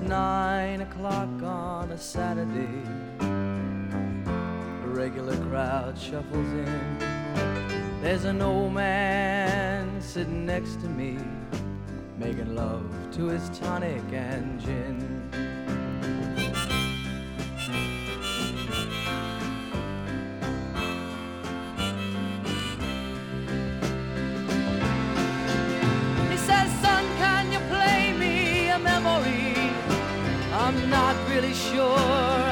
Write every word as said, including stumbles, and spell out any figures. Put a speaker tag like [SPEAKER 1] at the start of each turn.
[SPEAKER 1] nine o'clock on a Saturday. A regular crowd shuffles in. There's an old man sitting next to me, making love to his tonic and gin. I'm not really sure